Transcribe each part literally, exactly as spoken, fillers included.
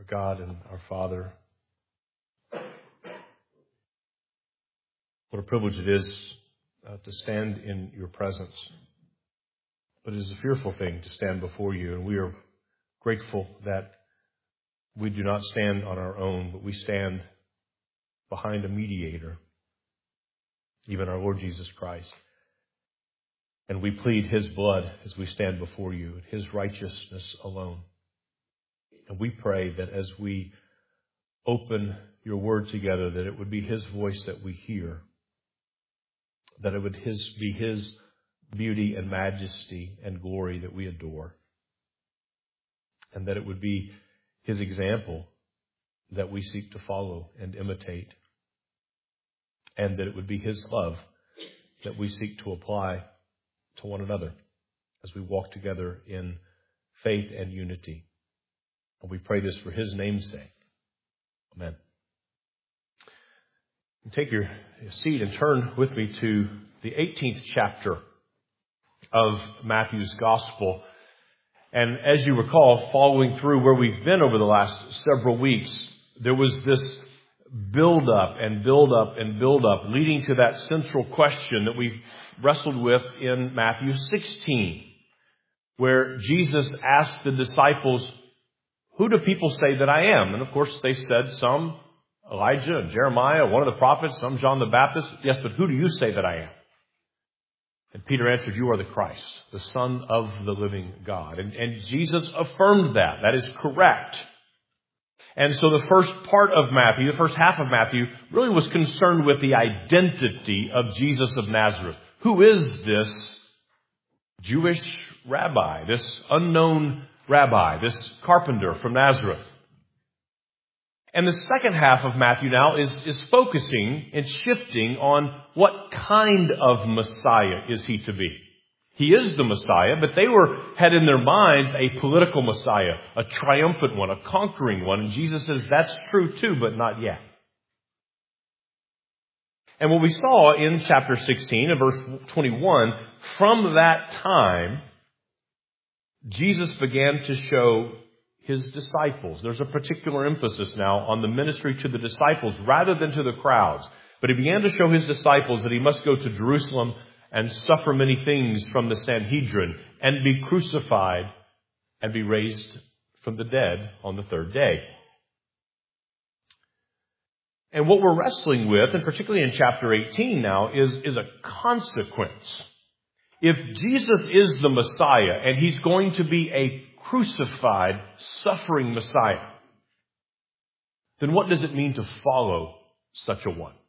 God and our Father, what a privilege it is uh, to stand in your presence. But it is a fearful thing to stand before you, and we are grateful that we do not stand on our own, but we stand behind a mediator, even our Lord Jesus Christ. And we plead His blood as we stand before you, His righteousness alone. And we pray that as we open your word together, that it would be His voice that we hear, that it would his, be His beauty and majesty and glory that we adore, and that it would be His example that we seek to follow and imitate, and that it would be His love that we seek to apply to one another as we walk together in faith and unity. And we pray this for His name's sake. Amen. Take your seat and turn with me to the eighteenth chapter of Matthew's Gospel. And as you recall, following through where we've been over the last several weeks, there was this build up and build up and build up leading to that central question that we've wrestled with in Matthew sixteen, where Jesus asked the disciples, "Who do people say that I am?" And of course they said, some Elijah and Jeremiah, one of the prophets, some John the Baptist. Yes, but who do you say that I am? And Peter answered, "You are the Christ, the Son of the living God." And, and Jesus affirmed that. That is correct. And so the first part of Matthew, the first half of Matthew, really was concerned with the identity of Jesus of Nazareth. Who is this Jewish rabbi, this unknown rabbi, this carpenter from Nazareth? And the second half of Matthew now is, is focusing and shifting on what kind of Messiah is He to be. He is the Messiah, but they were had in their minds a political Messiah, a triumphant one, a conquering one. And Jesus says that's true too, but not yet. And what we saw in chapter sixteen and verse twenty-one, from that time, Jesus began to show His disciples. There's a particular emphasis now on the ministry to the disciples rather than to the crowds. But He began to show His disciples that He must go to Jerusalem and suffer many things from the Sanhedrin and be crucified and be raised from the dead on the third day. And what we're wrestling with, and particularly in chapter eighteen now, is, is a consequence. If Jesus is the Messiah and He's going to be a crucified, suffering Messiah, then what does it mean to follow such a one?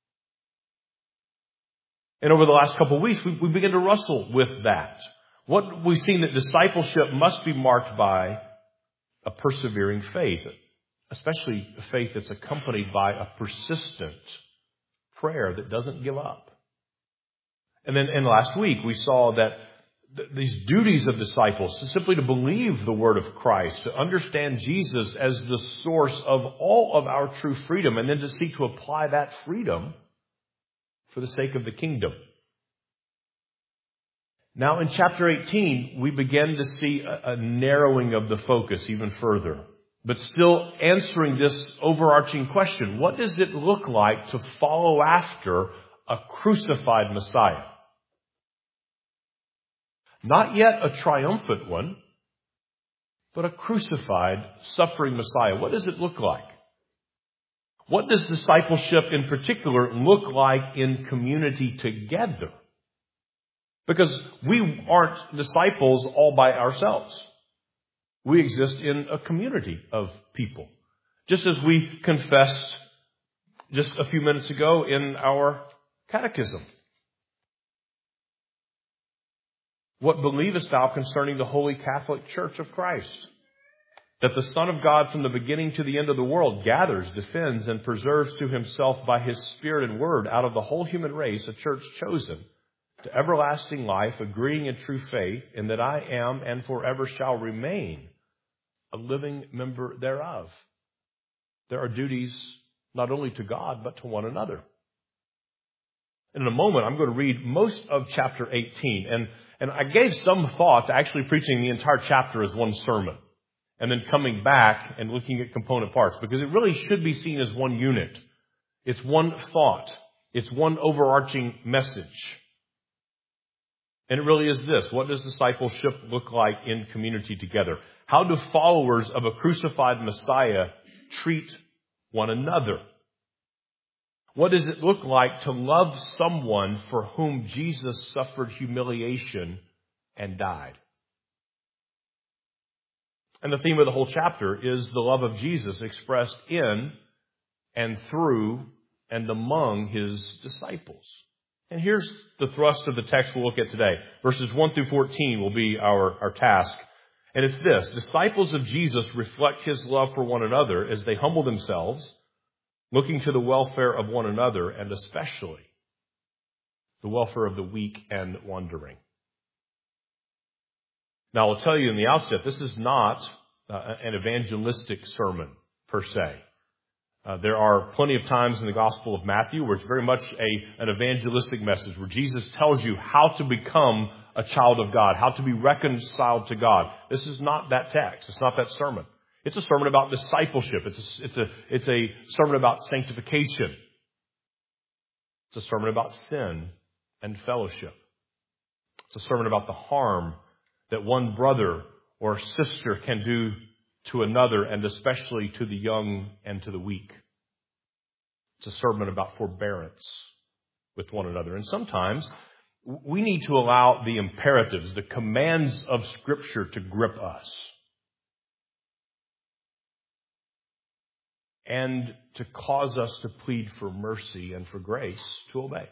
And over the last couple of weeks, we, we begin to wrestle with that. What we've seen that discipleship must be marked by a persevering faith, especially a faith that's accompanied by a persistent prayer that doesn't give up. And then in last week, we saw that th- these duties of disciples, simply to believe the word of Christ, to understand Jesus as the source of all of our true freedom, and then to seek to apply that freedom for the sake of the kingdom. Now in chapter eighteen, we begin to see a, a narrowing of the focus even further, but still answering this overarching question. What does it look like to follow after a crucified Messiah? Not yet a triumphant one, but a crucified, suffering Messiah. What does it look like? What does discipleship in particular look like in community together? Because we aren't disciples all by ourselves. We exist in a community of people. Just as we confessed just a few minutes ago in our catechism. What believest thou concerning the Holy Catholic Church of Christ? That the Son of God from the beginning to the end of the world gathers, defends, and preserves to Himself by His Spirit and Word out of the whole human race a church chosen to everlasting life, agreeing in true faith, in that I am and forever shall remain a living member thereof. There are duties not only to God, but to one another. And in a moment, I'm going to read most of chapter eighteen. And, and I gave some thought to actually preaching the entire chapter as one sermon. and then coming back and looking at component parts, because it really should be seen as one unit. It's one thought. It's one overarching message. And it really is this. What does discipleship look like in community together? How do followers of a crucified Messiah treat one another? What does it look like to love someone for whom Jesus suffered humiliation and died? And the theme of the whole chapter is the love of Jesus expressed in and through and among his disciples. And here's the thrust of the text we'll look at today. Verses one through fourteen will be our, our task. And it's this. Disciples of Jesus reflect his love for one another as they humble themselves, looking to the welfare of one another, and especially the welfare of the weak and wandering. Now, I'll tell you in the outset, this is not uh, an evangelistic sermon per se. Uh, there are plenty of times in the Gospel of Matthew where it's very much a, an evangelistic message, where Jesus tells you how to become a child of God, how to be reconciled to God. This is not that text. It's not that sermon. It's a sermon about discipleship. It's a, it's a, it's a sermon about sanctification. It's a sermon about sin and fellowship. It's a sermon about the harm that one brother or sister can do to another, and especially to the young and to the weak. It's a sermon about forbearance with one another. And sometimes we need to allow the imperatives, the commands of Scripture to grip us, and to cause us to plead for mercy and for grace to obey.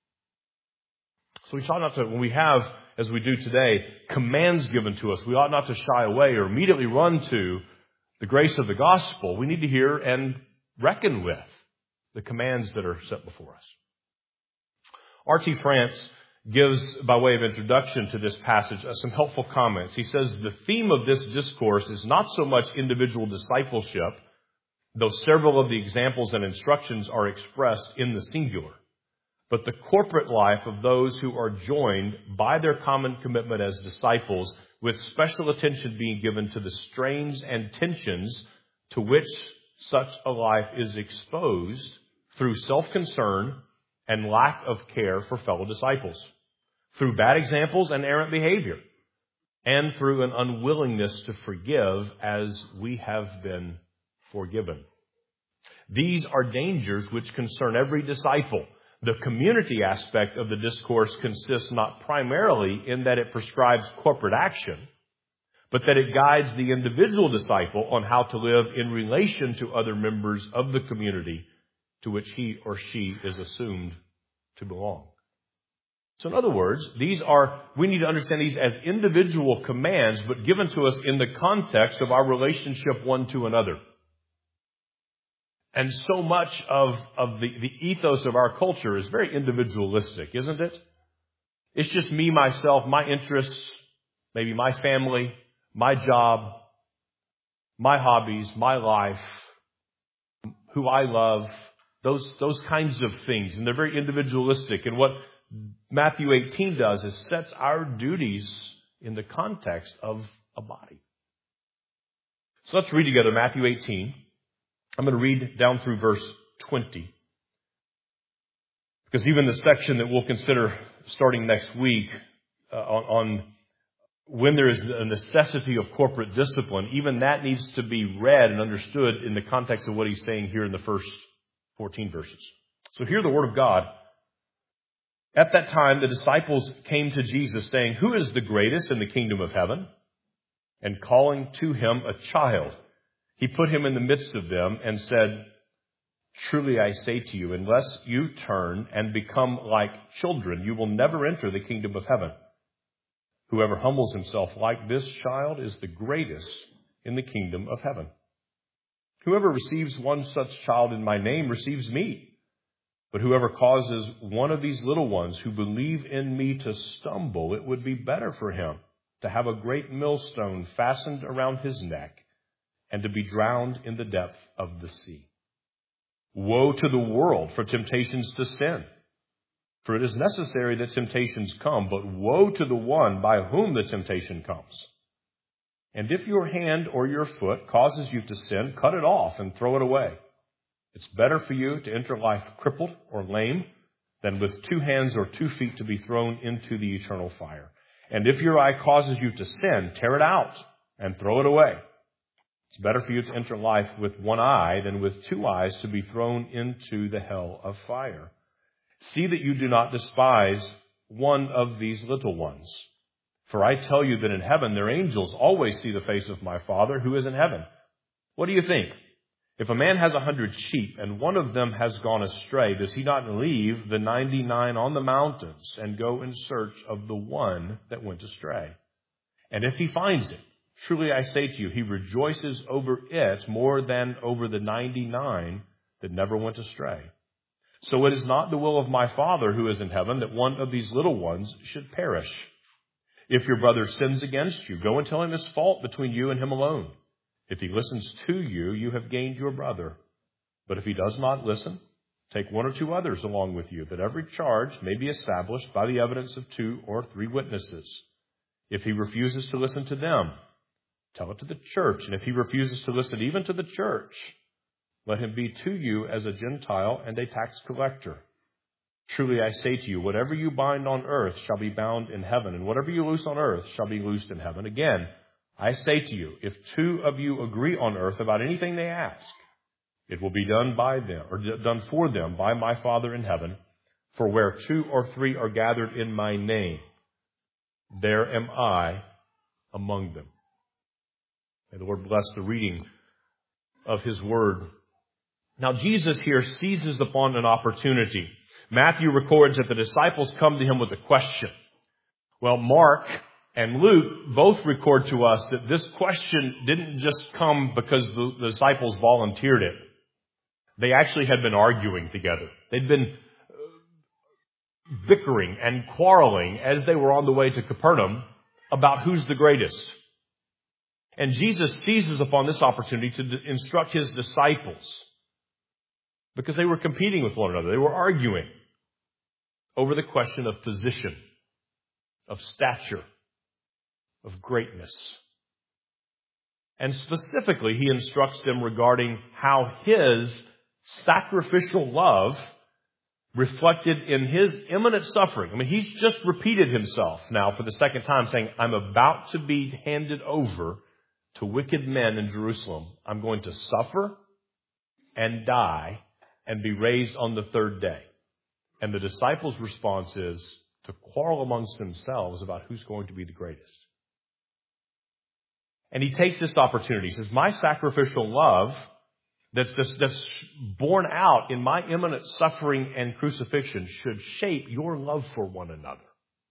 So we ought not to, when we have, as we do today, commands given to us, we ought not to shy away or immediately run to the grace of the gospel. We need to hear and reckon with the commands that are set before us. R T France gives, by way of introduction to this passage, uh, some helpful comments. He says the theme of this discourse is not so much individual discipleship, though several of the examples and instructions are expressed in the singular, but the corporate life of those who are joined by their common commitment as disciples, with special attention being given to the strains and tensions to which such a life is exposed through self-concern and lack of care for fellow disciples, through bad examples and errant behavior, and through an unwillingness to forgive as we have been forgiven. These are dangers which concern every disciple. The community aspect of the discourse consists not primarily in that it prescribes corporate action, but that it guides the individual disciple on how to live in relation to other members of the community to which he or she is assumed to belong. So in other words, these are, we need to understand these as individual commands, but given to us in the context of our relationship one to another. And so much of, of the, the ethos of our culture is very individualistic, isn't it? It's just me, myself, my interests, maybe my family, my job, my hobbies, my life, who I love, those, those kinds of things. And they're very individualistic. And what Matthew eighteen does is sets our duties in the context of a body. So let's read together Matthew eighteen. I'm going to read down through verse twenty. Because even the section that we'll consider starting next week uh, on, on when there is a necessity of corporate discipline, even that needs to be read and understood in the context of what he's saying here in the first fourteen verses. So hear the word of God. At that time, the disciples came to Jesus saying, "Who is the greatest in the kingdom of heaven?" And calling to him a child, he put him in the midst of them and said, "Truly I say to you, unless you turn and become like children, you will never enter the kingdom of heaven. Whoever humbles himself like this child is the greatest in the kingdom of heaven. Whoever receives one such child in my name receives me. But whoever causes one of these little ones who believe in me to stumble, it would be better for him to have a great millstone fastened around his neck and to be drowned in the depth of the sea. Woe to the world for temptations to sin. For it is necessary that temptations come, but woe to the one by whom the temptation comes. And if your hand or your foot causes you to sin, cut it off and throw it away. It's better for you to enter life crippled or lame than with two hands or two feet to be thrown into the eternal fire. And if your eye causes you to sin, tear it out and throw it away. It's better for you to enter life with one eye than with two eyes to be thrown into the hell of fire. See that you do not despise one of these little ones. For I tell you that in heaven their angels always see the face of my Father who is in heaven. What do you think? If a man has a hundred sheep and one of them has gone astray, does he not leave the ninety-nine on the mountains and go in search of the one that went astray? And if he finds it, truly I say to you, he rejoices over it more than over the ninety-nine that never went astray. So it is not the will of my Father who is in heaven that one of these little ones should perish. If your brother sins against you, go and tell him his fault between you and him alone. If he listens to you, you have gained your brother. But if he does not listen, take one or two others along with you, that every charge may be established by the evidence of two or three witnesses. If he refuses to listen to them, tell it to the church. And if he refuses to listen even to the church, let him be to you as a Gentile and a tax collector. Truly I say to you, whatever you bind on earth shall be bound in heaven, and whatever you loose on earth shall be loosed in heaven. Again, I say to you, if two of you agree on earth about anything they ask, it will be done by them, or done for them by my Father in heaven. For where two or three are gathered in my name, there am I among them. May the Lord bless the reading of His Word. Now Jesus here seizes upon an opportunity. Matthew records that the disciples come to him with a question. Well, Mark and Luke both record to us that this question didn't just come because the, the disciples volunteered it. They actually had been arguing together. They'd been bickering and quarreling as they were on the way to Capernaum about who's the greatest. And Jesus seizes upon this opportunity to instruct His disciples because they were competing with one another. They were arguing over the question of position, of stature, of greatness. And specifically, He instructs them regarding how His sacrificial love reflected in His imminent suffering. I mean, He's just repeated Himself now for the second time, saying, I'm about to be handed over to wicked men in Jerusalem. I'm going to suffer and die and be raised on the third day. And the disciples' response is to quarrel amongst themselves about who's going to be the greatest. And He takes this opportunity. He says, my sacrificial love that's, that's, that's borne out in my imminent suffering and crucifixion should shape your love for one another.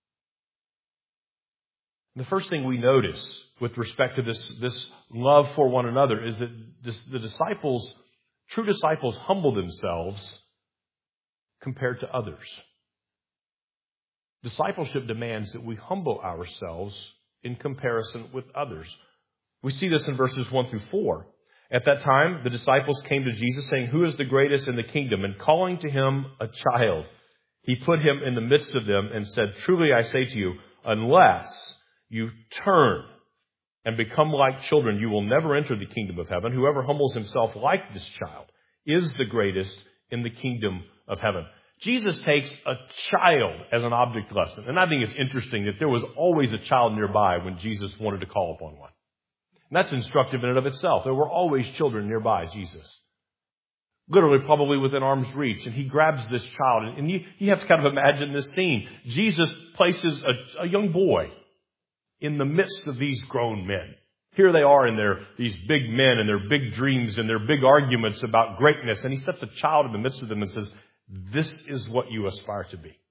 The first thing we notice with respect to this, this love for one another is that this, the disciples, true disciples, humble themselves compared to others. Discipleship demands that we humble ourselves in comparison with others. We see this in verses one through four. At that time, the disciples came to Jesus saying, who is the greatest in the kingdom? And calling to Him a child, He put him in the midst of them and said, truly I say to you, unless you turn and become like children, you will never enter the kingdom of heaven. Whoever humbles himself like this child is the greatest in the kingdom of heaven. Jesus takes a child as an object lesson. And I think it's interesting that there was always a child nearby when Jesus wanted to call upon one. And that's instructive in and of itself. There were always children nearby Jesus. Literally, probably within arm's reach. And He grabs this child. And you, you have to kind of imagine this scene. Jesus places a, a young boy in the midst of these grown men. Here they are in their, these big men and their big dreams and their big arguments about greatness. And He sets a child in the midst of them and says, this is what you aspire to be.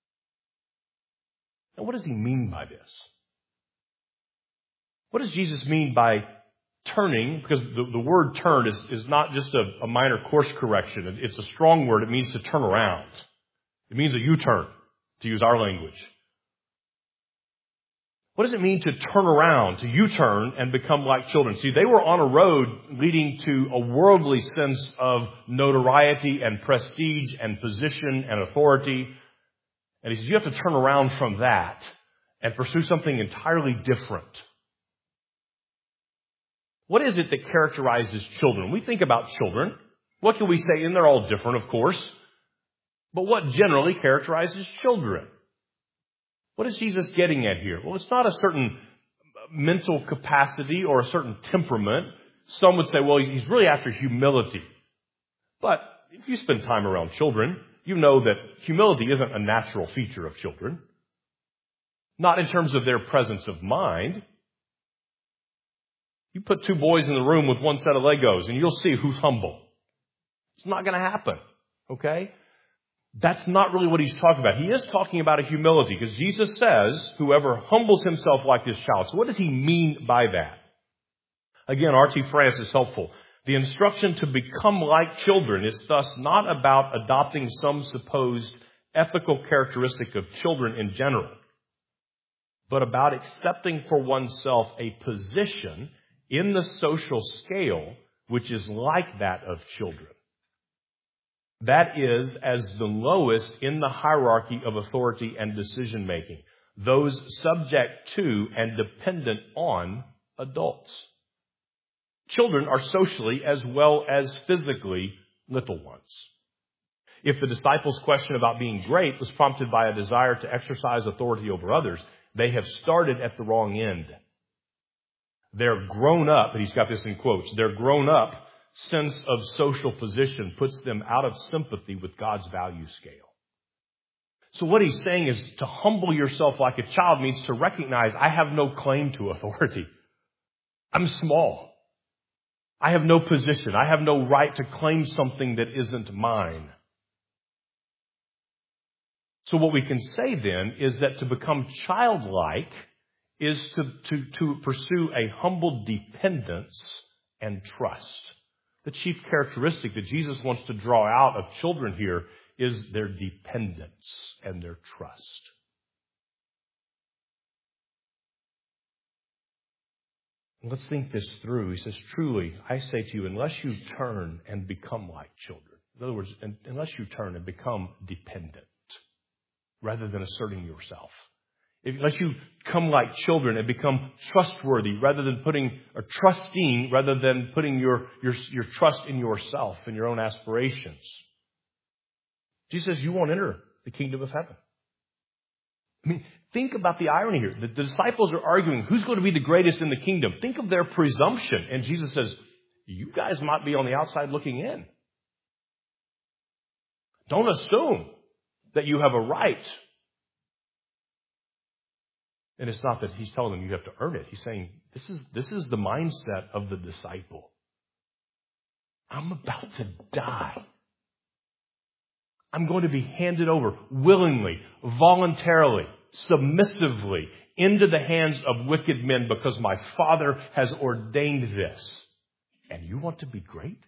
Now, what does He mean by this? What does Jesus mean by turning? Because the, the word turn is, is not just a, a minor course correction. It's a strong word. It means to turn around. It means a U-turn, to use our language. What does it mean to turn around, to U-turn and become like children? See, they were on a road leading to a worldly sense of notoriety and prestige and position and authority. And He says, you have to turn around from that and pursue something entirely different. What is it that characterizes children? We think about children. What can we say? And they're all different, of course. But what generally characterizes children? What is Jesus getting at here? Well, it's not a certain mental capacity or a certain temperament. Some would say, well, he's really after humility. But if you spend time around children, you know that humility isn't a natural feature of children. Not in terms of their presence of mind. You put two boys in the room with one set of Legos and you'll see who's humble. It's not going to happen. Okay? That's not really what he's talking about. He is talking about a humility because Jesus says, whoever humbles himself like this child. So what does he mean by that? Again, R T France is helpful. The instruction to become like children is thus not about adopting some supposed ethical characteristic of children in general, but about accepting for oneself a position in the social scale which is like that of children. That is, as the lowest in the hierarchy of authority and decision making, those subject to and dependent on adults. Children are socially as well as physically little ones. If the disciples' question about being great was prompted by a desire to exercise authority over others, they have started at the wrong end. Their grown up, and he's got this in quotes, their grown up sense of social position puts them out of sympathy with God's value scale. So what he's saying is to humble yourself like a child means to recognize I have no claim to authority. I'm small. I have no position. I have no right to claim something that isn't mine. So what we can say then is that to become childlike is to, to, to pursue a humble dependence and trust. The chief characteristic that Jesus wants to draw out of children here is their dependence and their trust. Let's think this through. He says, truly, I say to you, unless you turn and become like children, in other words, unless you turn and become dependent rather than asserting yourself, unless you come like children and become trustworthy rather than putting, or trusting rather than putting your, your, your trust in yourself and your own aspirations. Jesus says you won't enter the kingdom of heaven. I mean, think about the irony here. The, the disciples are arguing who's going to be the greatest in the kingdom. Think of their presumption. And Jesus says, you guys might be on the outside looking in. Don't assume that you have a right. And it's not that he's telling them you have to earn it. He's saying this is, this is the mindset of the disciple. I'm about to die. I'm going to be handed over willingly, voluntarily, submissively into the hands of wicked men because my Father has ordained this. And you want to be great?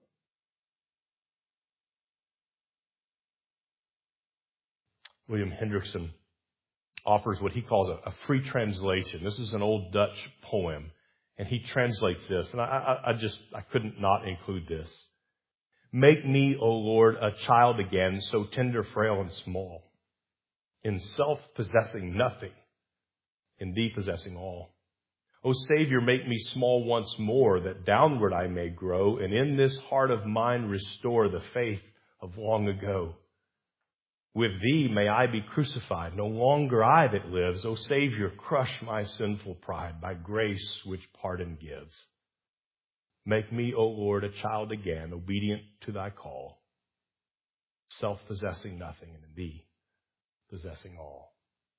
William Hendrickson offers what he calls a, a free translation. This is an old Dutch poem, and he translates this, and I, I, I just, I couldn't not include this. Make me, O Lord, a child again, so tender, frail, and small, in self possessing nothing, in thee possessing all. O Savior, make me small once more, that downward I may grow, and in this heart of mine restore the faith of long ago. With thee may I be crucified, no longer I that lives. O Savior, crush my sinful pride by grace which pardon gives. Make me, O Lord, a child again, obedient to thy call, self-possessing nothing, and in thee possessing all.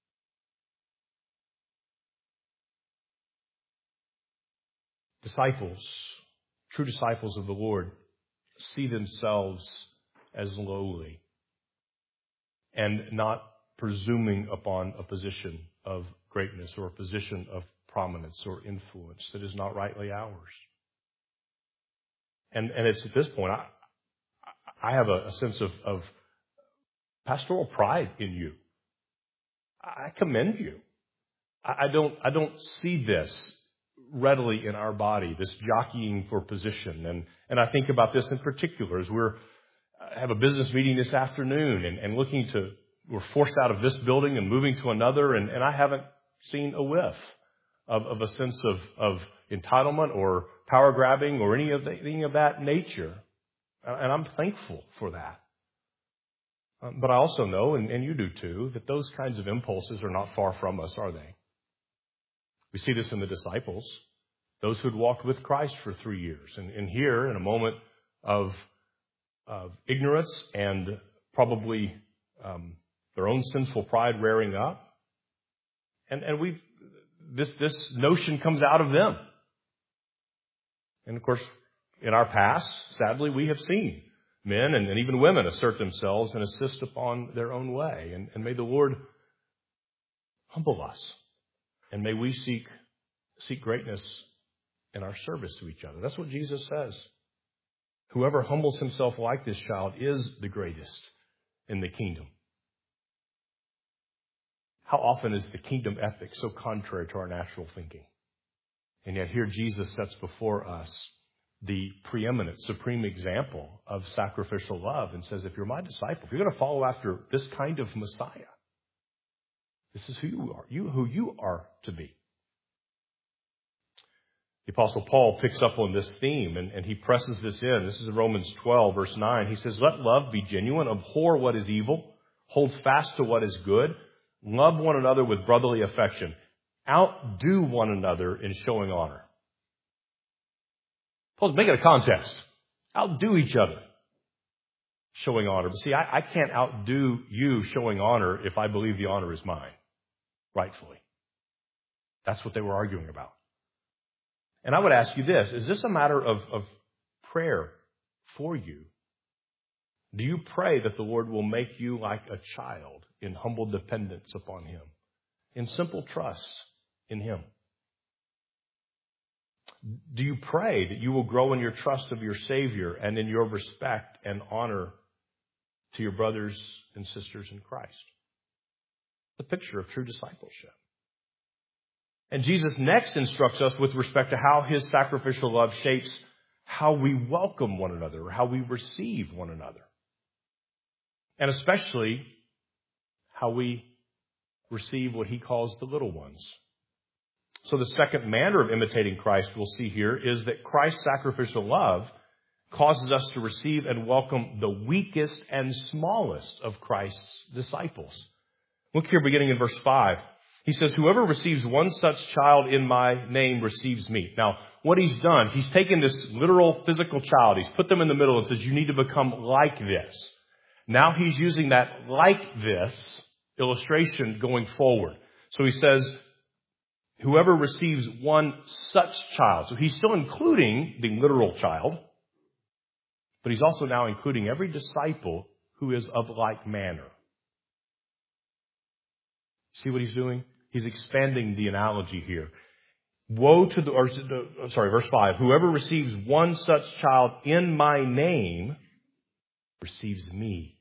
Disciples, true disciples of the Lord, see themselves as lowly and not presuming upon a position of greatness or a position of prominence or influence that is not rightly ours. And, and it's at this point, I, I have a, a sense of, of pastoral pride in you. I commend you. I, I don't, I don't see this readily in our body, this jockeying for position. And, and I think about this in particular as we're, I have a business meeting this afternoon and, and looking to, we're forced out of this building and moving to another, and, and I haven't seen a whiff of, of a sense of, of entitlement or power grabbing or any of, the, any of that nature. And I'm thankful for that. Um, but I also know, and, and you do too, that those kinds of impulses are not far from us, are they? We see this in the disciples, those who had walked with Christ for three years. And, and here, in a moment of, of ignorance and probably um, their own sinful pride rearing up, and, and we've this this notion comes out of them. And of course, in our past, sadly, we have seen men and, and even women assert themselves and insist upon their own way. And, and may the Lord humble us. And may we seek seek greatness in our service to each other. That's what Jesus says. Whoever humbles himself like this child is the greatest in the kingdom. How often is the kingdom ethic so contrary to our natural thinking? And yet here Jesus sets before us the preeminent, supreme example of sacrificial love and says, if you're my disciple, if you're going to follow after this kind of Messiah, this is who you are, you who you are to be. The Apostle Paul picks up on this theme and, and he presses this in. This is in Romans twelve, verse nine. He says, let love be genuine, abhor what is evil, hold fast to what is good, love one another with brotherly affection, outdo one another in showing honor. Paul's making a contest. Outdo each other, showing honor. But see, I, I can't outdo you showing honor if I believe the honor is mine, rightfully. That's what they were arguing about. And I would ask you this, is this a matter of, of prayer for you? Do you pray that the Lord will make you like a child in humble dependence upon Him, in simple trust in Him? Do you pray that you will grow in your trust of your Savior and in your respect and honor to your brothers and sisters in Christ? The picture of true discipleship. And Jesus next instructs us with respect to how His sacrificial love shapes how we welcome one another, or how we receive one another. And especially how we receive what He calls the little ones. So the second manner of imitating Christ we'll see here is that Christ's sacrificial love causes us to receive and welcome the weakest and smallest of Christ's disciples. Look here beginning in verse five. He says, whoever receives one such child in my name receives me. Now, what He's done, He's taken this literal physical child, He's put them in the middle and says, you need to become like this. Now He's using that like this illustration going forward. So He says, whoever receives one such child. So He's still including the literal child, but He's also now including every disciple who is of like manner. See what He's doing? He's expanding the analogy here. Woe to the, or sorry, verse five. Whoever receives one such child in my name receives me.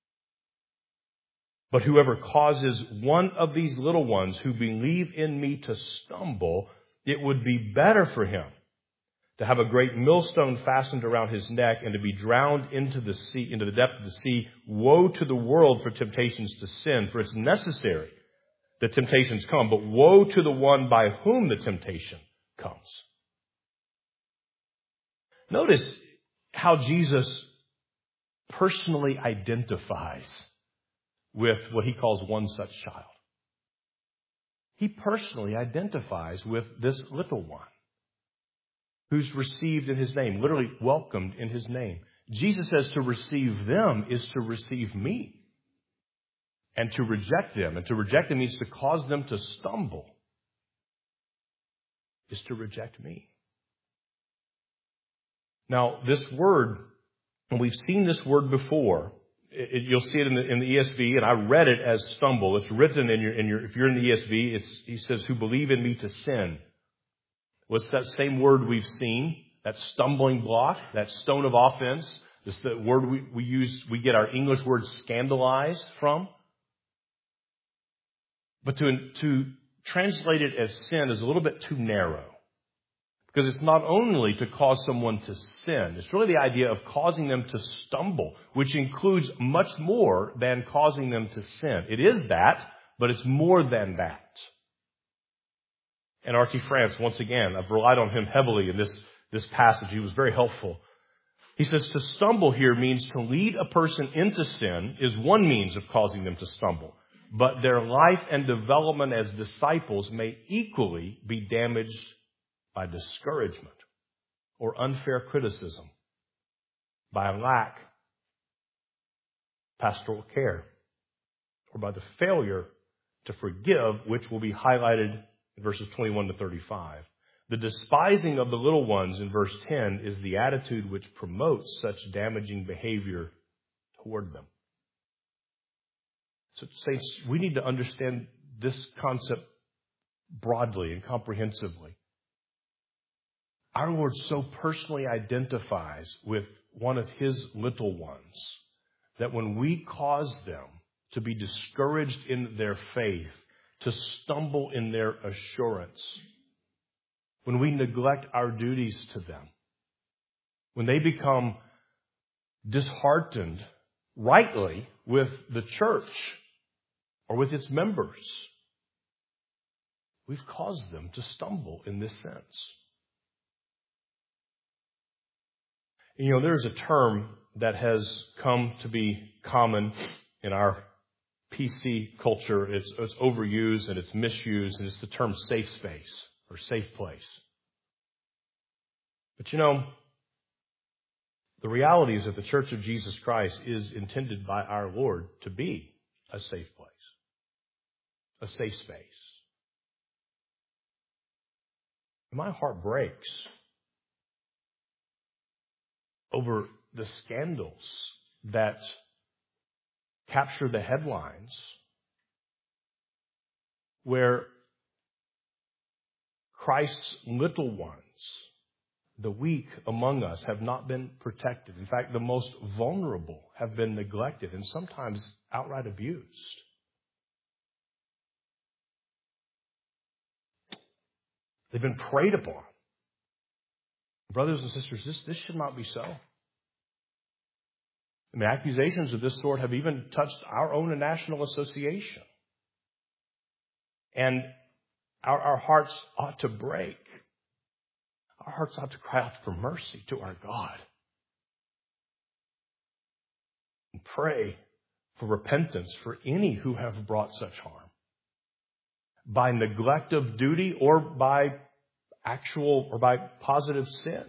But whoever causes one of these little ones who believe in me to stumble, it would be better for him to have a great millstone fastened around his neck and to be drowned into the sea, into the depth of the sea. Woe to the world for temptations to sin, for it's necessary that temptations come, but woe to the one by whom the temptation comes. Notice how Jesus personally identifies with what He calls one such child. He personally identifies with this little one who's received in His name, literally welcomed in His name. Jesus says to receive them is to receive me. And to reject them, and to reject them means to cause them to stumble, is to reject me. Now, this word, and we've seen this word before. It, it, you'll see it in the, in the E S V, and I read it as stumble. It's written in your, in your, if you're in the E S V, it's, he says, who believe in me to sin. What's that same word we've seen? That stumbling block, that stone of offense. This is the word we, we use, we get our English word scandalize from. But to, to translate it as sin is a little bit too narrow. Because it's not only to cause someone to sin. It's really the idea of causing them to stumble, which includes much more than causing them to sin. It is that, but it's more than that. And R T France, once again, I've relied on him heavily in this, this passage. He was very helpful. He says to stumble here means to lead a person into sin is one means of causing them to stumble. But their life and development as disciples may equally be damaged by discouragement or unfair criticism, by lack of pastoral care, or by the failure to forgive, which will be highlighted in verses twenty-one to thirty-five. The despising of the little ones in verse ten is the attitude which promotes such damaging behavior toward them. So, saints, we need to understand this concept broadly and comprehensively. Our Lord so personally identifies with one of His little ones that when we cause them to be discouraged in their faith, to stumble in their assurance, when we neglect our duties to them, when they become disheartened rightly with the church or with its members, we've caused them to stumble in this sense. You know, there's a term that has come to be common in our P C culture. It's, it's overused and it's misused, and it's the term safe space or safe place. But you know, the reality is that the Church of Jesus Christ is intended by our Lord to be a safe place, a safe space. My heart breaks over the scandals that capture the headlines, where Christ's little ones, the weak among us, have not been protected. In fact, the most vulnerable have been neglected and sometimes outright abused. They've been preyed upon. Brothers and sisters, this, this should not be so. I mean, accusations of this sort have even touched our own national association. And our, our hearts ought to break. Our hearts ought to cry out for mercy to our God. And pray for repentance for any who have brought such harm, by neglect of duty or by actual or by positive sin.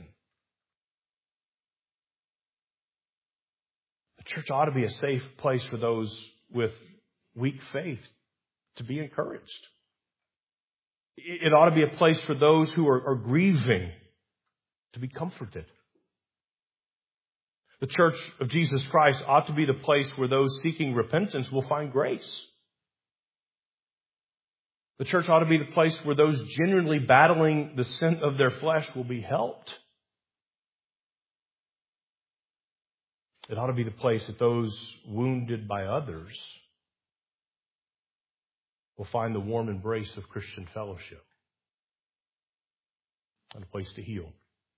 The church ought to be a safe place for those with weak faith to be encouraged. It ought to be a place for those who are, are grieving to be comforted. The Church of Jesus Christ ought to be the place where those seeking repentance will find grace. The church ought to be the place where those genuinely battling the sin of their flesh will be helped. It ought to be the place that those wounded by others will find the warm embrace of Christian fellowship and a place to heal.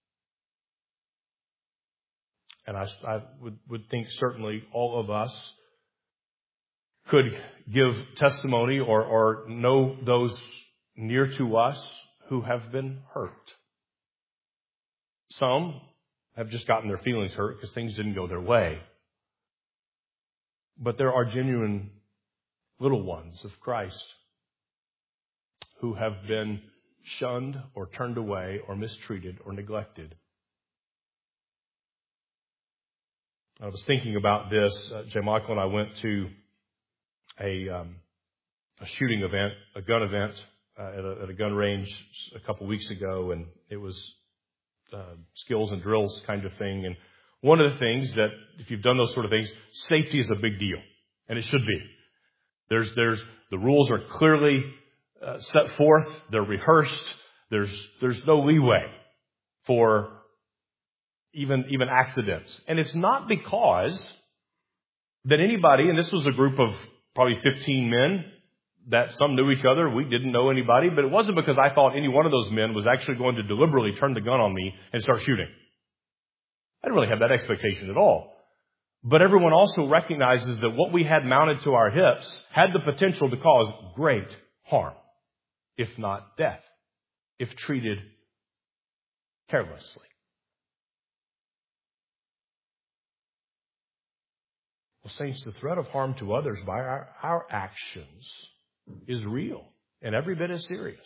And I, I would, would think certainly all of us could give testimony or, or know those near to us who have been hurt. Some have just gotten their feelings hurt because things didn't go their way. But there are genuine little ones of Christ who have been shunned or turned away or mistreated or neglected. I was thinking about this. Uh, J. Michael and I went to a, um, a shooting event, a gun event uh, at, a, at a gun range a couple weeks ago, and it was uh, skills and drills kind of thing. And one of the things that, if you've done those sort of things, safety is a big deal, and it should be. There's, there's the rules are clearly uh, set forth. They're rehearsed. There's, there's no leeway for even, even accidents. And it's not because that anybody, and this was a group of probably fifteen men that some knew each other, we didn't know anybody, but it wasn't because I thought any one of those men was actually going to deliberately turn the gun on me and start shooting. I didn't really have that expectation at all. But everyone also recognizes that what we had mounted to our hips had the potential to cause great harm, if not death. if treated carelessly. Well, saints, the threat of harm to others by our, our actions is real and every bit as serious.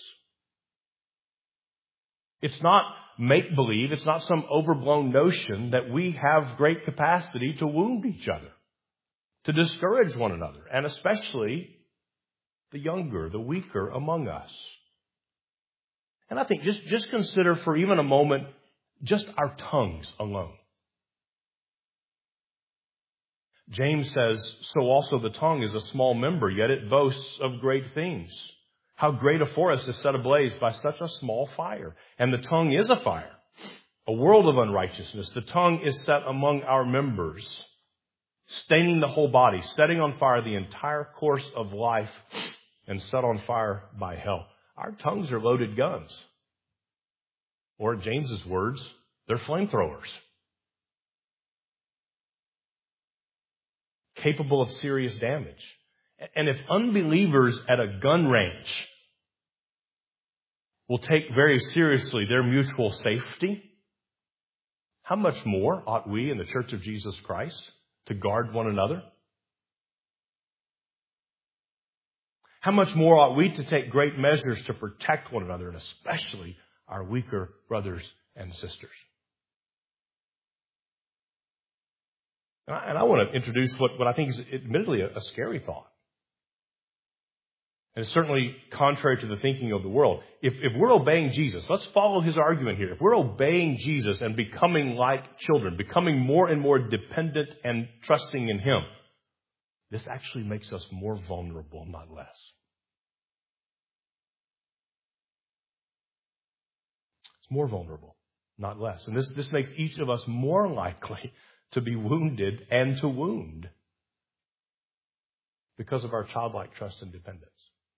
It's not make-believe. It's not some overblown notion that we have great capacity to wound each other, to discourage one another, and especially the younger, the weaker among us. And I think just, just consider for even a moment just our tongues alone. James says, so also the tongue is a small member, yet it boasts of great things. How great a forest is set ablaze by such a small fire. And the tongue is a fire, a world of unrighteousness. The tongue is set among our members, staining the whole body, setting on fire the entire course of life, and set on fire by hell. Our tongues are loaded guns. Or in James's words, they're flamethrowers. Capable of serious damage. And if unbelievers at a gun range will take very seriously their mutual safety, how much more ought we in the Church of Jesus Christ to guard one another? How much more ought we to take great measures to protect one another, and especially our weaker brothers and sisters? And I want to introduce what, what I think is admittedly a, a scary thought. And it's certainly contrary to the thinking of the world. If, if we're obeying Jesus, let's follow his argument here. If we're obeying Jesus and becoming like children, becoming more and more dependent and trusting in him, this actually makes us more vulnerable, not less. It's more vulnerable, not less. And this, this makes each of us more likely to be wounded and to wound because of our childlike trust and dependence.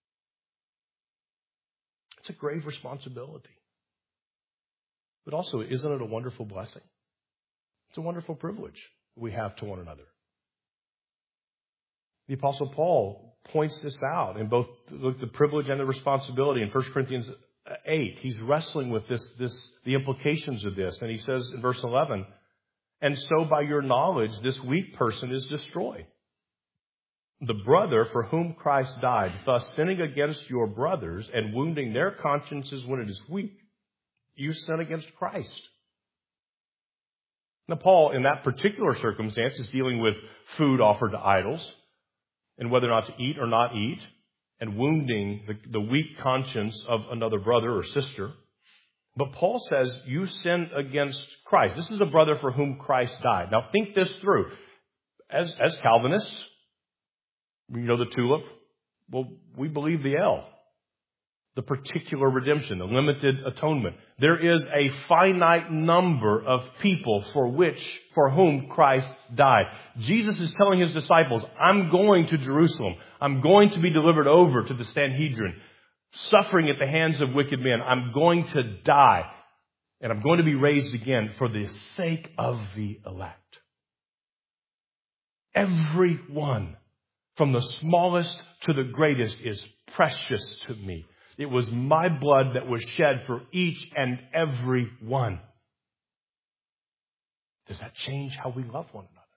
It's a grave responsibility. But also, isn't it a wonderful blessing? It's a wonderful privilege we have to one another. The Apostle Paul points this out in both the privilege and the responsibility in First Corinthians eight. He's wrestling with this, this, the implications of this. And he says in verse eleven, and so by your knowledge, this weak person is destroyed. The brother for whom Christ died, thus sinning against your brothers and wounding their consciences when it is weak, you sin against Christ. Now, Paul, in that particular circumstance, is dealing with food offered to idols and whether or not to eat or not eat, and wounding the, the weak conscience of another brother or sister. But Paul says, you sin against Christ. This is a brother for whom Christ died. Now, think this through. As, as Calvinists, you know the tulip? Well, we believe the L. The particular redemption, the limited atonement. There is a finite number of people for which, for whom Christ died. Jesus is telling his disciples, I'm going to Jerusalem. I'm going to be delivered over to the Sanhedrin, suffering at the hands of wicked men. I'm going to die, and I'm going to be raised again for the sake of the elect. Everyone, from the smallest to the greatest, is precious to me. It was my blood that was shed for each and every one. Does that change how we love one another?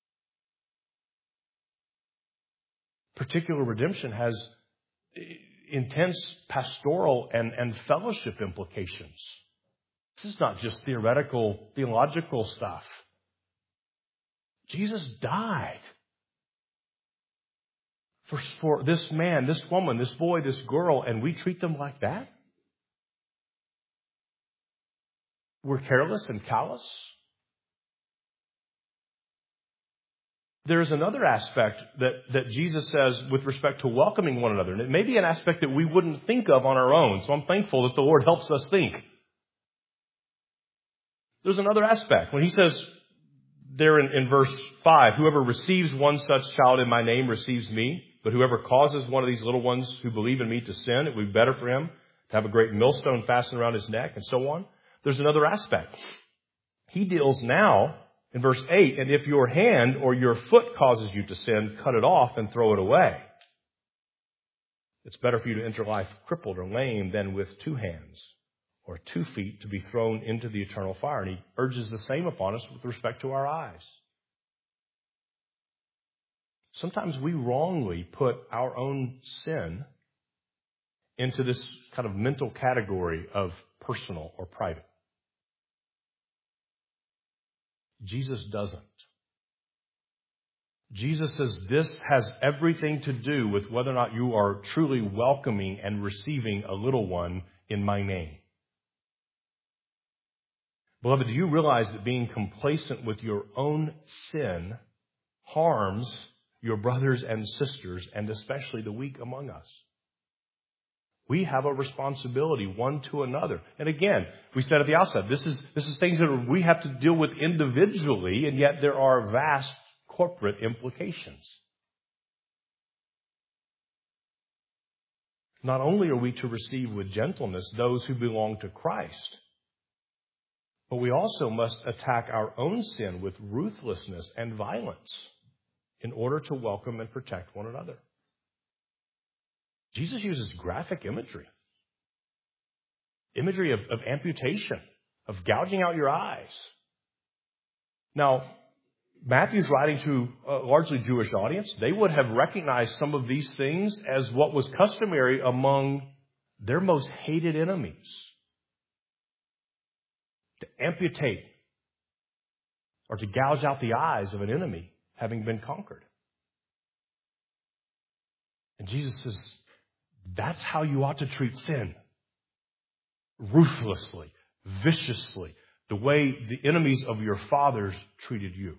Particular redemption has intense pastoral and, and fellowship implications. This is not just theoretical, theological stuff. Jesus died For, for this man, this woman, this boy, this girl, and we treat them like that? We're careless and callous? There's another aspect that, that Jesus says with respect to welcoming one another. And it may be an aspect that we wouldn't think of on our own. So I'm thankful that the Lord helps us think. There's another aspect. When he says there in, in verse five, whoever receives one such child in my name receives me. But whoever causes one of these little ones who believe in me to sin, it would be better for him to have a great millstone fastened around his neck, and so on. There's another aspect. He deals now in verse eight, and if your hand or your foot causes you to sin, cut it off and throw it away. It's better for you to enter life crippled or lame than with two hands or two feet to be thrown into the eternal fire. And he urges the same upon us with respect to our eyes. Sometimes we wrongly put our own sin into this kind of mental category of personal or private. Jesus doesn't. Jesus says this has everything to do with whether or not you are truly welcoming and receiving a little one in my name. Beloved, do you realize that being complacent with your own sin harms your brothers and sisters, and especially the weak among us? We have a responsibility one to another. And again, we said at the outset, this is, this is things that we have to deal with individually, and yet there are vast corporate implications. Not only are we to receive with gentleness those who belong to Christ, but we also must attack our own sin with ruthlessness and violence in order to welcome and protect one another. Jesus uses graphic imagery. Imagery of, of amputation, of gouging out your eyes. Now, Matthew's writing to a largely Jewish audience. They would have recognized some of these things as what was customary among their most hated enemies. To amputate or to gouge out the eyes of an enemy having been conquered. And Jesus says, that's how you ought to treat sin. Ruthlessly, viciously, the way the enemies of your fathers treated you.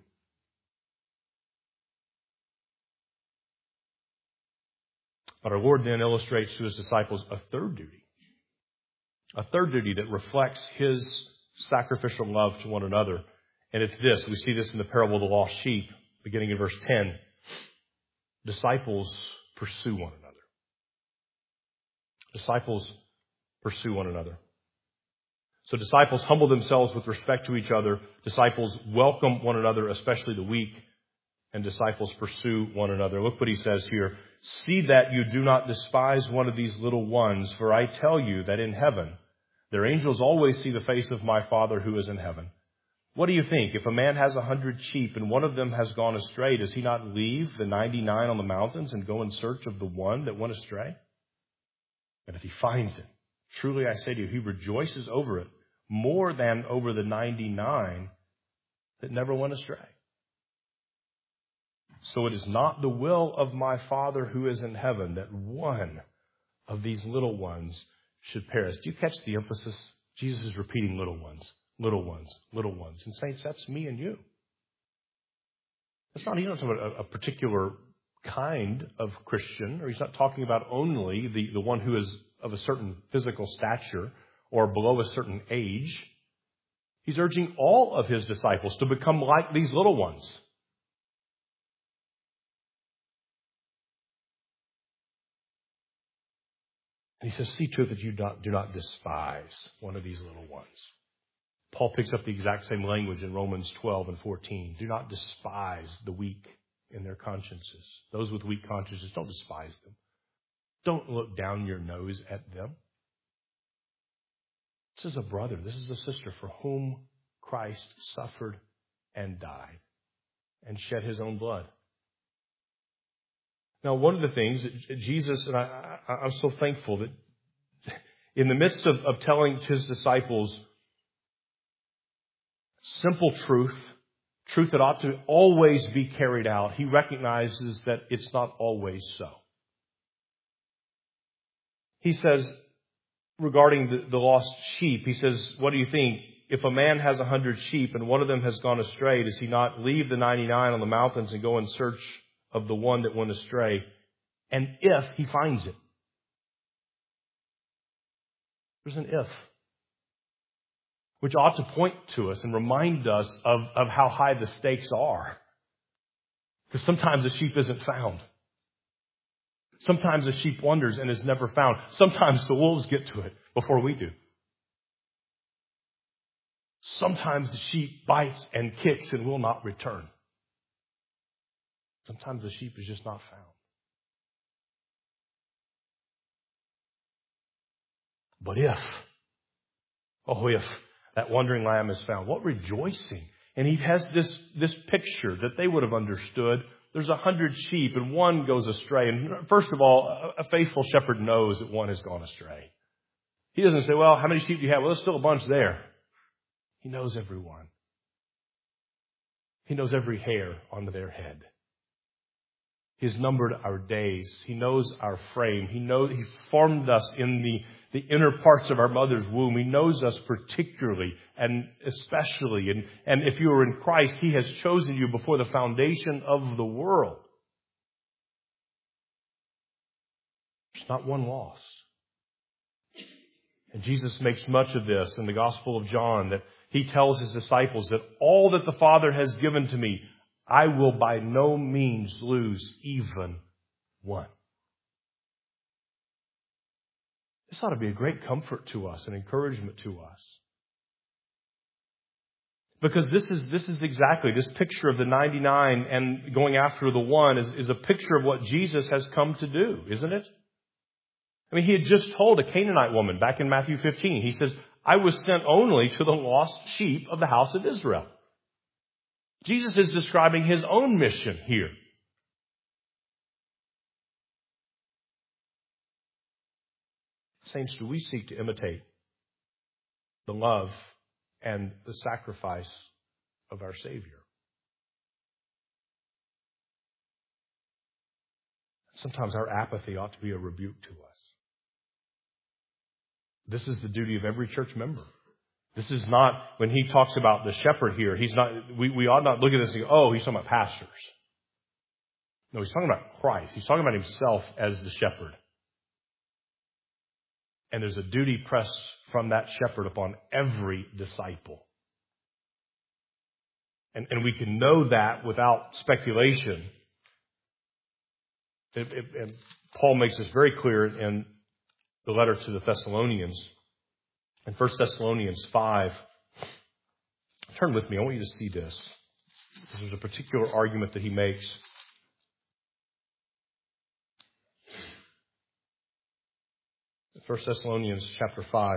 But our Lord then illustrates to his disciples a third duty. A third duty that reflects his sacrificial love to one another. And it's this. We see this in the parable of the lost sheep, beginning in verse ten. Disciples pursue one another. Disciples pursue one another. So disciples humble themselves with respect to each other. Disciples welcome one another, especially the weak. And disciples pursue one another. Look what he says here. See that you do not despise one of these little ones, for I tell you that in heaven their angels always see the face of my Father who is in heaven. What do you think? If a man has a hundred sheep and one of them has gone astray, does he not leave the ninety-nine on the mountains and go in search of the one that went astray? And if he finds it, truly I say to you, he rejoices over it more than over the ninety-nine that never went astray. So it is not the will of my Father who is in heaven that one of these little ones should perish. Do you catch the emphasis? Jesus is repeating little ones, little ones, little ones. And saints, that's me and you. That's not, he's not talking about a, a particular kind of Christian, or he's not talking about only the, the one who is of a certain physical stature or below a certain age. He's urging all of his disciples to become like these little ones. And he says, see to it that you do not, do not despise one of these little ones. Paul picks up the exact same language in Romans twelve and fourteen. Do not despise the weak in their consciences. Those with weak consciences, don't despise them. Don't look down your nose at them. This is a brother, this is a sister for whom Christ suffered and died and shed his own blood. Now, one of the things that Jesus, and I, I, I'm so thankful that in the midst of, of telling his disciples simple truth, truth that ought to always be carried out, he recognizes that it's not always so. He says, regarding the, the lost sheep, he says, what do you think? If a man has a hundred sheep and one of them has gone astray, does he not leave the ninety-nine on the mountains and go in search of the one that went astray? And if he finds it. There's an if. Which ought to point to us and remind us of, of how high the stakes are. Because sometimes the sheep isn't found. Sometimes the sheep wanders and is never found. Sometimes the wolves get to it before we do. Sometimes the sheep bites and kicks and will not return. Sometimes the sheep is just not found. But if Oh, if that wandering lamb is found, what rejoicing. And he has this, this picture that they would have understood. There's a hundred sheep and one goes astray. And first of all, a faithful shepherd knows that one has gone astray. He doesn't say, well, how many sheep do you have? Well, there's still a bunch there. He knows everyone. He knows every hair on their head. He has numbered our days. He knows our frame. He knows, He formed us in the, the inner parts of our mother's womb. He knows us particularly and especially. And, and if you are in Christ, He has chosen you before the foundation of the world. There's not one lost. And Jesus makes much of this in the Gospel of John, that He tells His disciples that all that the Father has given to me, I will by no means lose even one. This ought to be a great comfort to us and encouragement to us. Because this is, this is exactly, this picture of the ninety-nine and going after the one is, is a picture of what Jesus has come to do, isn't it? I mean, He had just told a Canaanite woman back in Matthew fifteen, He says, I was sent only to the lost sheep of the house of Israel. Jesus is describing His own mission here. Saints, do we seek to imitate the love and the sacrifice of our Savior? Sometimes our apathy ought to be a rebuke to us. This is the duty of every church member. This is not, when He talks about the shepherd here, he's not, we, we ought not look at this and go, oh, He's talking about pastors. No, He's talking about Christ. He's talking about Himself as the shepherd. And there's a duty pressed from that shepherd upon every disciple. And, and we can know that without speculation. It, it, and Paul makes this very clear in the letter to the Thessalonians. In First Thessalonians five, turn with me. I want you to see this. There's a particular argument that he makes. First Thessalonians chapter five.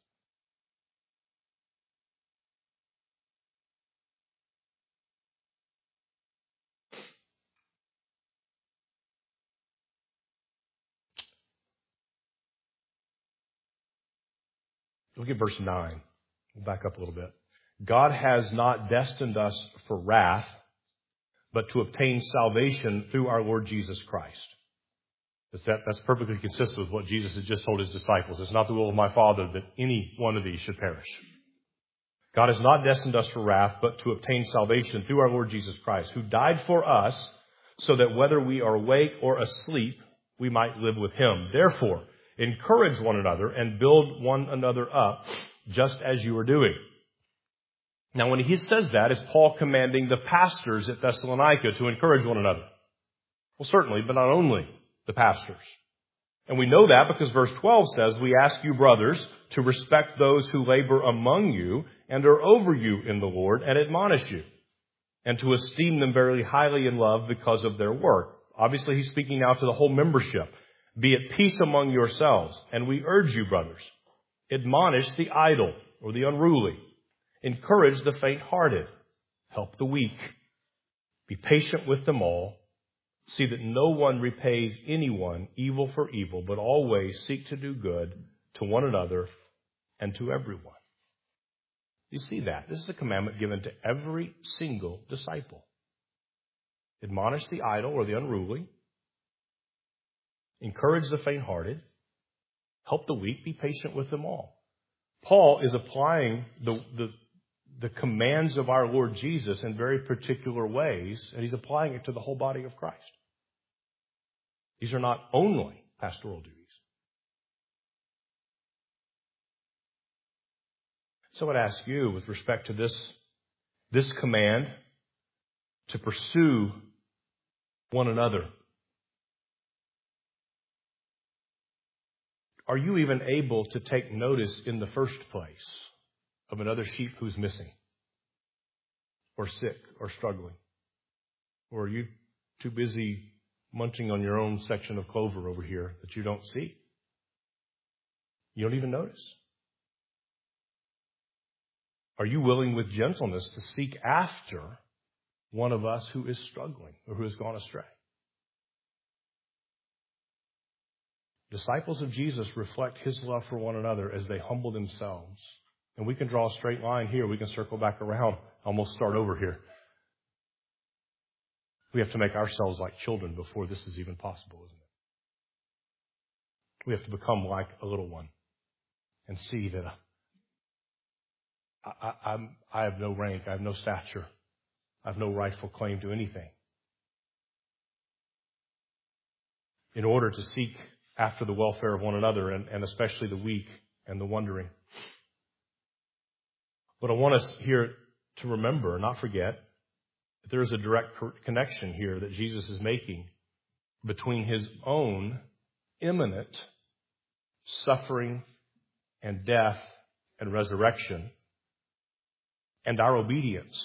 Look at verse nine. We'll back up a little bit. God has not destined us for wrath, but to obtain salvation through our Lord Jesus Christ. That's, that, that's perfectly consistent with what Jesus had just told His disciples. It's not the will of my Father that any one of these should perish. God has not destined us for wrath, but to obtain salvation through our Lord Jesus Christ, who died for us so that whether we are awake or asleep, we might live with Him. Therefore, encourage one another and build one another up, just as you are doing. Now, when he says that, is Paul commanding the pastors at Thessalonica to encourage one another? Well, certainly, but not only the pastors. And we know that because verse twelve says, we ask you, brothers, to respect those who labor among you and are over you in the Lord and admonish you, and to esteem them very highly in love because of their work. Obviously, he's speaking now to the whole membership. Be at peace among yourselves. And we urge you, brothers, admonish the idle or the unruly. Encourage the faint-hearted. Help the weak. Be patient with them all. See that no one repays anyone evil for evil, but always seek to do good to one another and to everyone. You see that? This is a commandment given to every single disciple. Admonish the idle or the unruly. Encourage the faint-hearted. Help the weak. Be patient with them all. Paul is applying the, the, the commands of our Lord Jesus in very particular ways, and he's applying it to the whole body of Christ. These are not only pastoral duties. So I'd ask you, with respect to this, this command to pursue one another, are you even able to take notice in the first place of another sheep who's missing or sick or struggling? Or are you too busy munching on your own section of clover over here that you don't see? You don't even notice. Are you willing with gentleness to seek after one of us who is struggling or who has gone astray? Disciples of Jesus reflect his love for one another as they humble themselves. And we can draw a straight line here. We can circle back around, almost start over here. We have to make ourselves like children before this is even possible, isn't it? We have to become like a little one and see that I, I, I'm, I have no rank, I have no stature, I have no rightful claim to anything. In order to seek after the welfare of one another, and, and especially the weak and the wandering. But I want us here to remember, not forget, that there is a direct connection here that Jesus is making between his own imminent suffering and death and resurrection and our obedience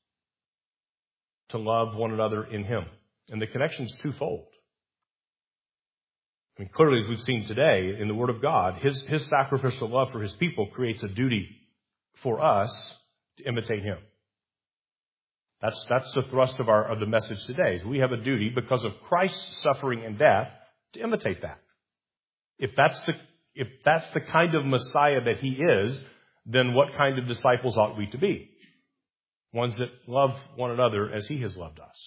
to love one another in him. And the connection is twofold. I mean, clearly, as we've seen today in the Word of God, his, his sacrificial love for his people creates a duty for us to imitate him. That's, that's the thrust of our, of the message today. Is we have a duty because of Christ's suffering and death to imitate that. If that's the, if that's the kind of Messiah that he is, then what kind of disciples ought we to be? Ones that love one another as he has loved us.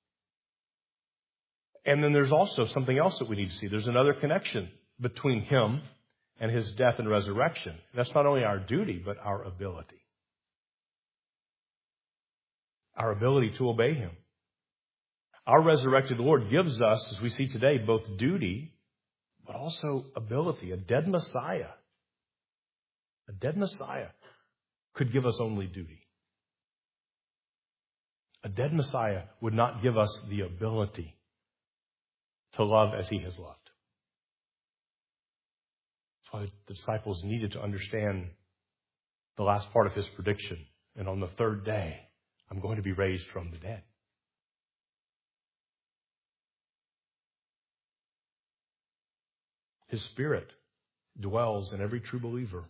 And then there's also something else that we need to see. There's another connection between him and his death and resurrection. That's not only our duty, but our ability. Our ability to obey him. Our resurrected Lord gives us, as we see today, both duty, but also ability. A dead Messiah, a dead Messiah could give us only duty. A dead Messiah would not give us the ability to love as he has loved. That's why the disciples needed to understand the last part of his prediction. And on the third day, I'm going to be raised from the dead. His Spirit dwells in every true believer.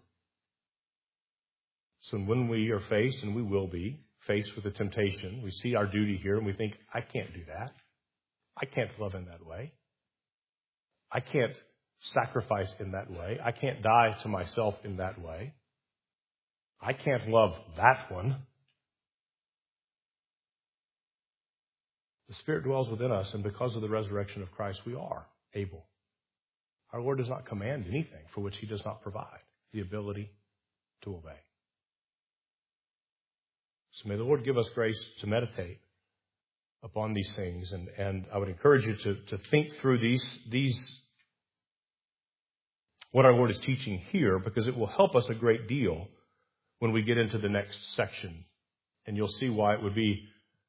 So when we are faced, and we will be, faced with a temptation, we see our duty here and we think, I can't do that. I can't love in that way. I can't sacrifice in that way. I can't die to myself in that way. I can't love that one. The Spirit dwells within us, and because of the resurrection of Christ, we are able. Our Lord does not command anything for which he does not provide the ability to obey. So may the Lord give us grace to meditate upon these things. And, and I would encourage you to, to think through these, these, what our Lord is teaching here, because it will help us a great deal when we get into the next section. And you'll see why it would be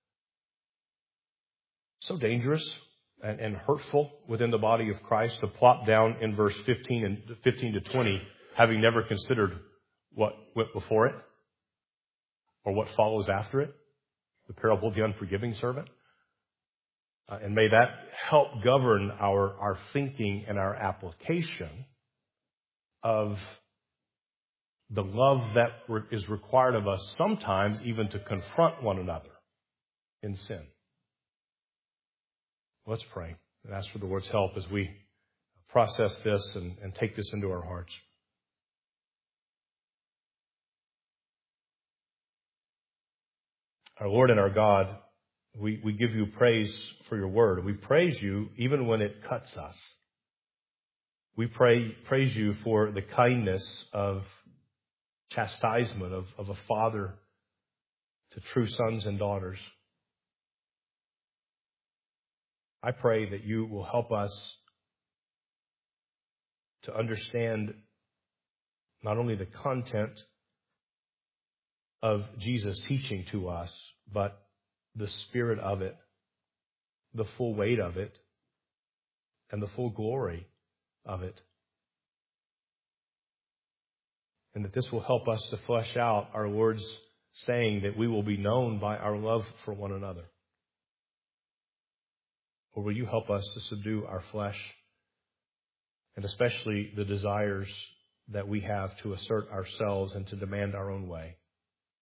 so dangerous and, and hurtful within the body of Christ to plop down in verse fifteen and fifteen to twenty, having never considered what went before it or what follows after it, the parable of the unforgiving servant. Uh, and may that help govern our, our thinking and our application of the love that re- is required of us sometimes even to confront one another in sin. Let's pray and ask for the Lord's help as we process this and, and take this into our hearts. Our Lord and our God, we, we give you praise for your word. We praise you even when it cuts us. We pray, praise you for the kindness of chastisement of, of a father to true sons and daughters. I pray that you will help us to understand not only the content of Jesus' teaching to us, but the spirit of it, the full weight of it, and the full glory of it. And that this will help us to flesh out our Lord's saying that we will be known by our love for one another. Or will you help us to subdue our flesh, and especially the desires that we have to assert ourselves and to demand our own way?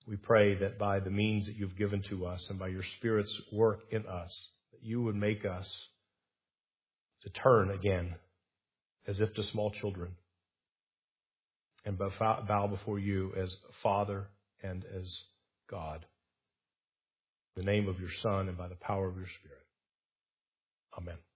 We pray that by the means that you've given to us and by your Spirit's work in us, that you would make us to turn again as if to small children and bow before you as Father and as God. In the name of your Son and by the power of your Spirit. Amen.